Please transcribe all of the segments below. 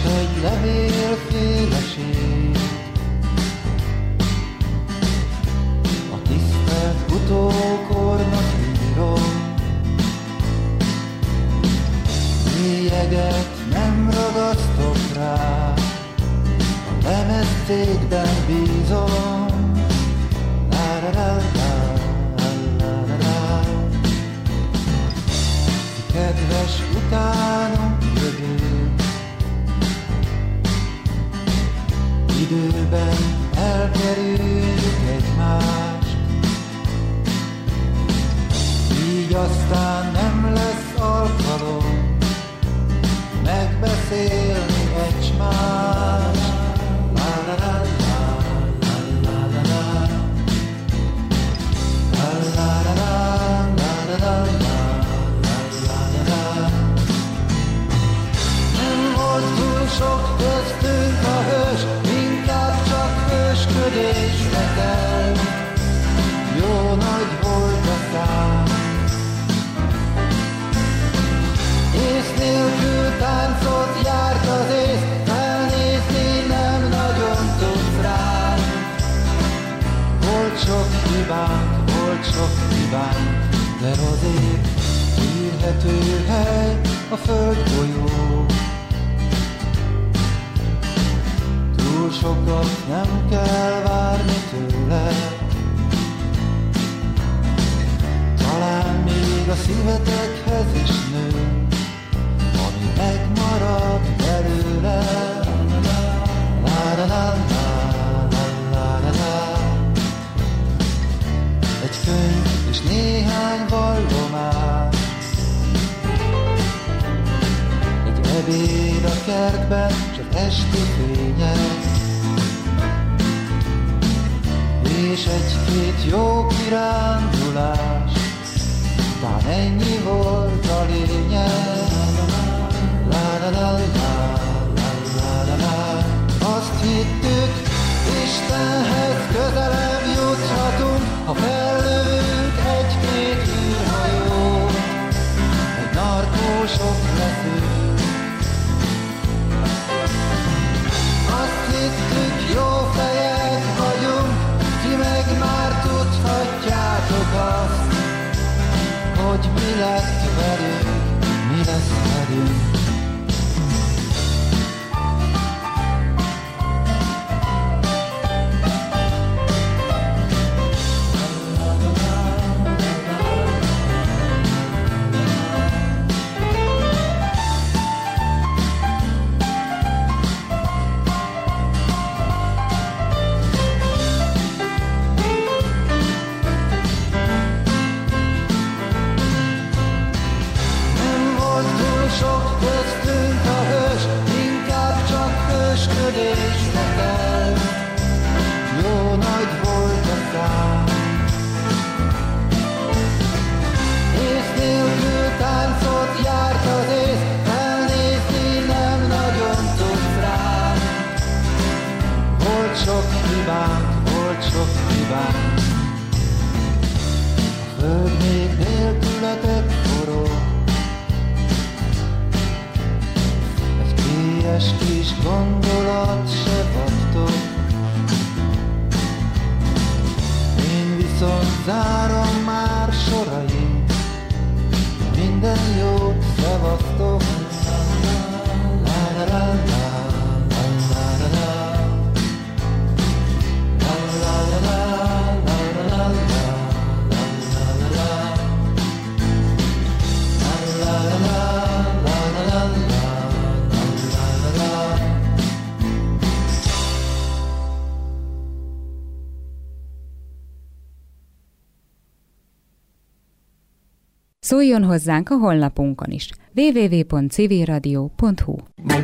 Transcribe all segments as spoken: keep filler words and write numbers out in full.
egy levélféleség. A tisztelt utókornak írom, bélyeget nem ragasztok rá, a lemezcégben bízom. Kedves utánom jövő, időben elkerüljük egymást, így aztán nem lesz alkalom megbeszélni egymást. La la la la la la la la la la la la la. Sok köztünk a hős, inkább csak hősködésre kell. Jó nagy volt a szám, ész nélkül táncot járt az ész, felnézni nem nagyon tudsz rám. Volt sok hibánk, volt sok hibánk, de rozék, írhető hely a földgolyó. Túl sokat nem kell várni tőle, talán még a szívetekhez is nő, ami megmarad belőle. La la la la la la la. Egy könyv és néhány vallomás, egy ebéd a kertben, csak esti fények, és egy-két jó kirándulás, talán ennyi volt a lényeg. La la la la la la la la. Azt hittük, Istenhez közelebb juthatunk, ha fellövünk egy-két űrhajót, egy narkósok leszünk. Azt hittük, jó fejek vagyunk, ti meg már tudhatjátok azt, hogy mi lett velünk, mi lesz velünk. Szóljon hozzánk a honlapunkon is. double-u double-u double-u pont civilradio pont hu.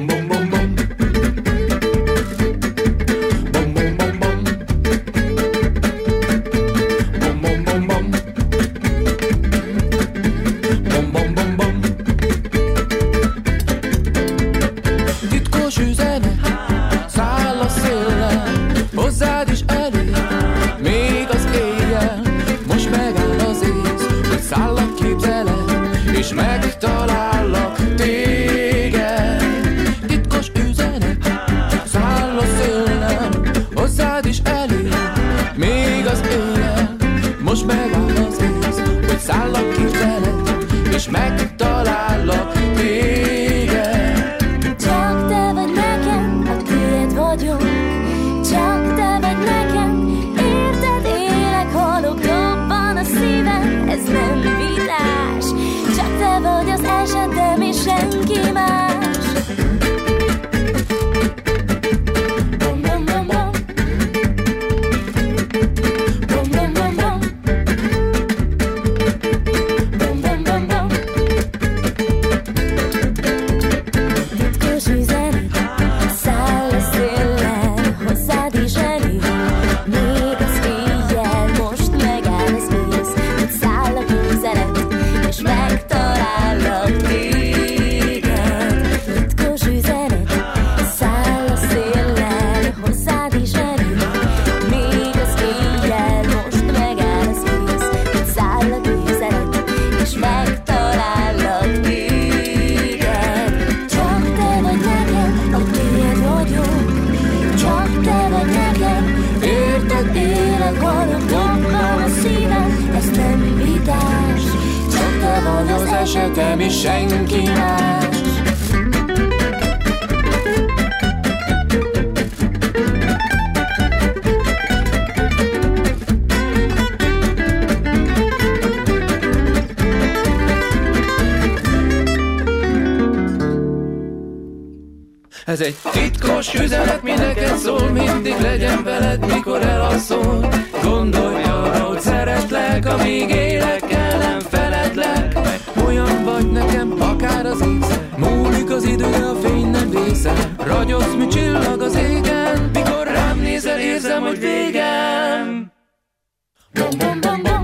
Titkos üzenet száll a széllel, hozzád is elég, még az éjjel. Most megáll az ész, hogy szállak képzelek, és megtalállak téged. Titkos és megtalállak téged. Csak te vagy nekem, a tiéd vagyok. Csak te vagy nekem, érted, élek, halok, dobban a szívem. Ez nem vitás, csak te vagy az esetem és senki más. Esetem és senki más. Ez egy titkos üzenet, mi neked szól, mindig legyen veled, mikor elalszol. Gondolj arra, hogy szeretlek, amíg élek, el nem feledlek. Olyan vagy nekem, akár az égszer. Múlik az idő, de a fény nem vészel. Ragyogsz, mi csillag az égen. Mikor rám nézel, érzem, hogy végem. Bom, bom, bom, bom.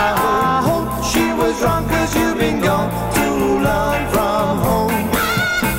Drunk 'cause you've been gone too long from home.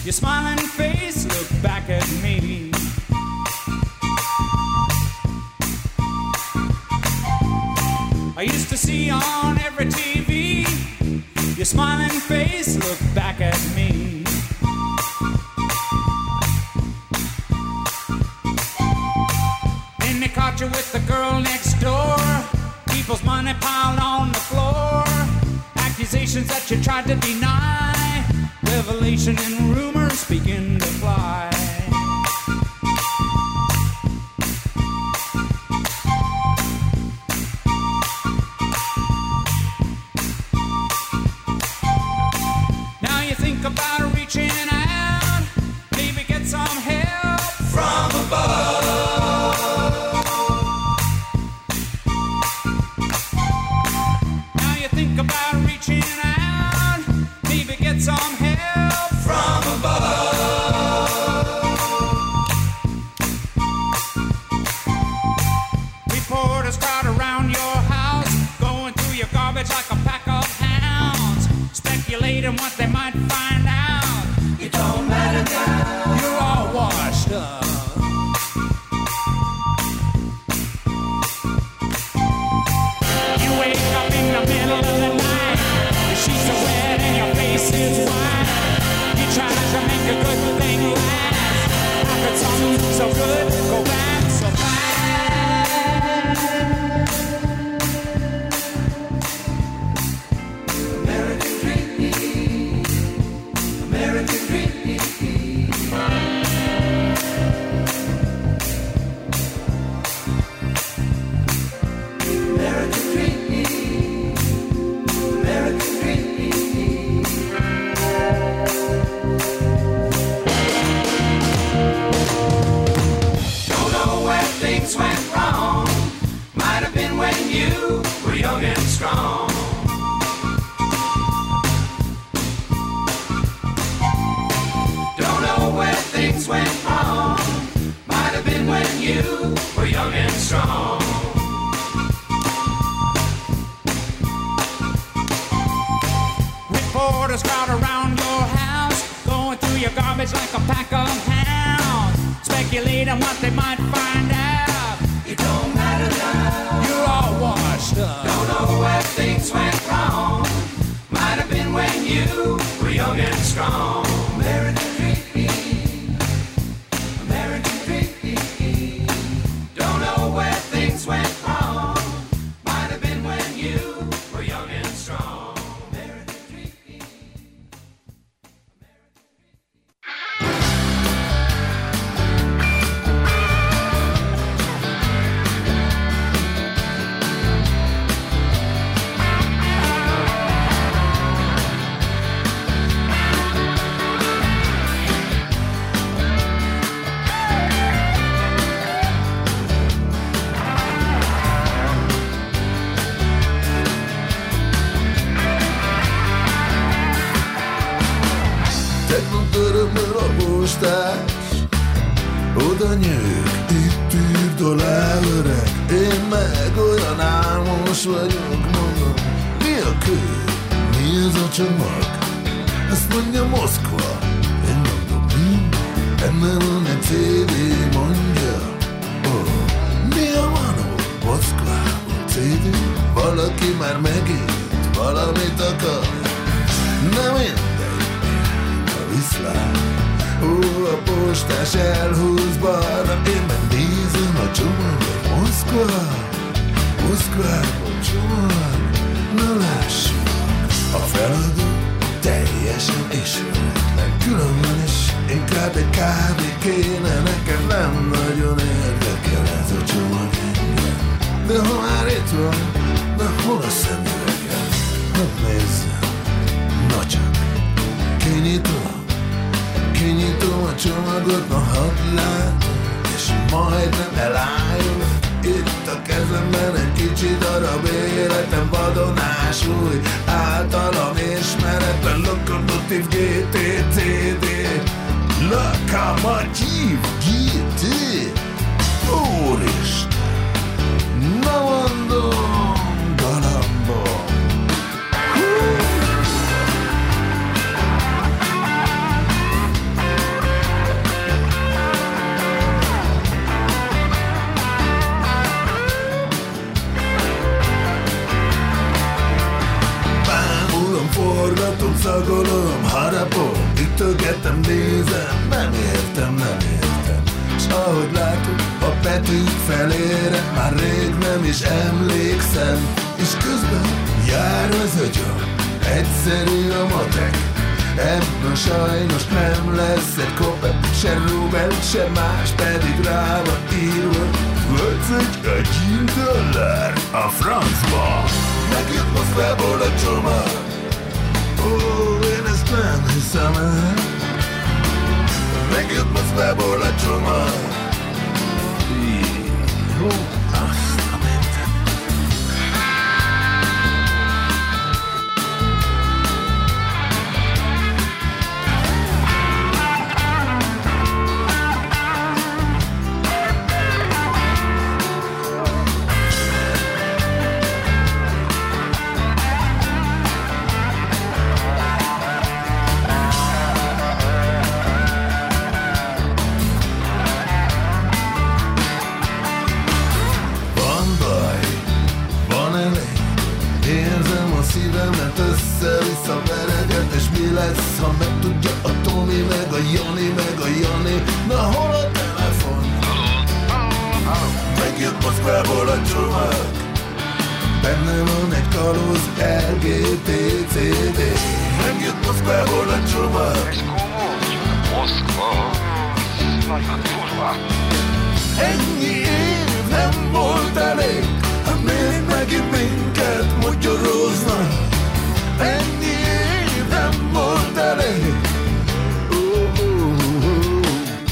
Your smiling face looked back at me. I used to see on every T V your smiling face looked back at me. Then they caught you with the girl next door. People's money piled on the floor. Accusations that you tried to deny. Revelation and rumors begin to fly. Now you think about reaching out, maybe get some help from above. Now you think about reaching out, maybe get some help from above. Reporters crowd around your house, going through your garbage like a pack of hounds, speculating what they might find out. It don't matter now, you're all washed up. You wake up in the middle of the night, the sheets are wet and your face is white. You try to make a good thing last. How could something so good go back so fast? American dream, American dream. American dream, American dream. Don't know where things went wrong. Might have been when you were young and strong. Don't know where things went wrong. Might have been when you were young and strong. Reporters crowd around your house, going through your garbage like a pack of hounds, speculating what they might find out. It don't matter now, you're all washed up. Don't know where things went wrong. Might have been when you were young and strong. American dream, American dream. Don't know where things went wrong. Might have been when you were young and strong. American dream. Tegnap örömmel a postás, oda nyők, itt írd alá öreg. Én meg olyan álmos vagyok, mondom, mi a kő, mi ez a csomag? Azt mondja Moszkva, én mondom, mi? Benne van egy cé dé, mondja. Oh, mi a manó, Moszkvában cé dé? Valaki már megint valamit akar. Nem mindegy, a viszlát. Ó, a postás elhúz balra, én meg nézem a csomagot. Moszkva, Moszkvában csomag. Na lássuk, a feladó teljesen ismeretlen, különben is inkább egy kávé kéne. Nekem nem nagyon érdekel ez a csomag engem. De ha már itt van, na hol a szemüvegem? Hadd nézzem, na csak kinyitom, kinyitom a csomagot, na hadd látom, és majdnem elájul. Itt a kezemben egy kicsi darab életem, vadonás új, általam ismeretlen Lokomotív gé té cé dé. Lokomotív gé té. Úristen, na mondom, galambom. Hú! szagolom, harapom, ütögetem, nézem, nem értem, nem értem. S ahogy látom, a betűk felére már rég nem is emlékszem. És közben jár az agyam, egyszerű a matek. Ebből sajnos nem lesz egy kopek, se rubel, se más, pedig rá van írva. Vöcögy egy dollár a francba. Megjött Moszkvából a csomag. Ó, én ezt nem hiszem el. Megjött Moszkvából a csomag. Hú, azt a mentem. Szívemet össze-vissza vereget, és mi lesz, ha megtudja a Tomi, meg a Jani, meg a Jani. Na hol a telefon? Megjött Moszkvából a csomag. Benne van egy kalóz er gé té cé dé. Megjött Moszkvából a csomag. Ez komoly, Moszkva, nagyon durva. Ennyi év nem volt elég, ha miért megint minket mogyoroznak? Ennyi év nem volt elég. Uh, uh, uh.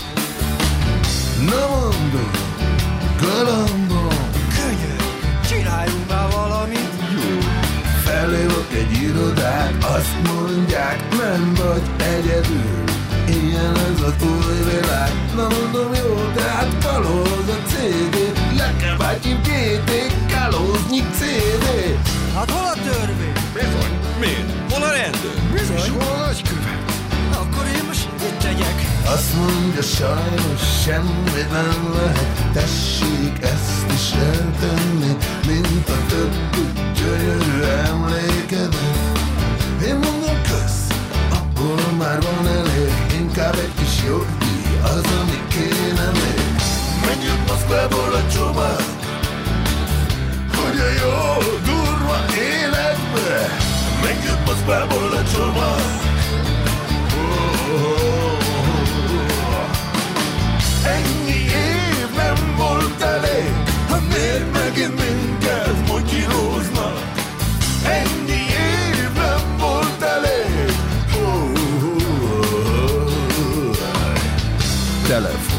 Na mondom, galambom, Könyör, csináljunk már valamit. felhívok egy irodát, azt mondják, nem vagy egyedül. Ilyen ez az új világ. Na mondom, jó, de hát kalóz a cé dé. Le kell bátyim gé té, kalóznyi cé dé. Hát hol a törvény? Bizony, miért? Hol a rendőr? Bizony. És hol a nagykövet? Akkor én most mit tegyek? Azt mondja, sajnos semmit nem lehet. Tessék ezt is eltenni, mint a többi gyönyörű emlékedet. Én mondom, kösz, abból már van elég. Inkább egy kis jogdíj, az, ami kéne még. Megjött Moszkvából a csomag, hogy a jó, durva életbe. Megjött Moszkvából a csomag. Oh, oh, oh. Ennyi év nem volt elég, ha miért megint minket motyiroznak? Ennyi év nem volt elég. Oh, oh, oh. Telefon.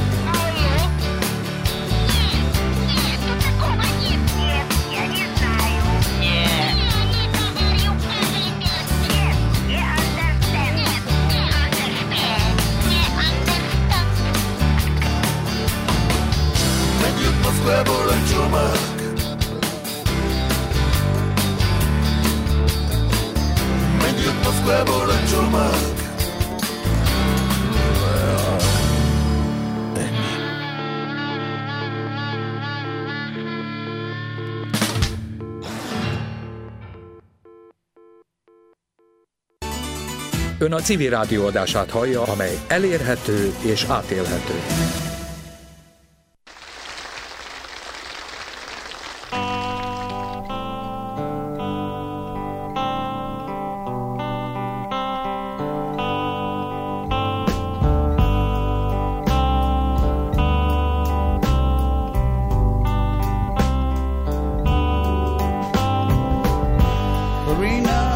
Megjött Moszkvából a csomag. Megjött Moszkvából a csomag. Ön a Civil Rádió adását hallja, amely elérhető és átélhető. Marina.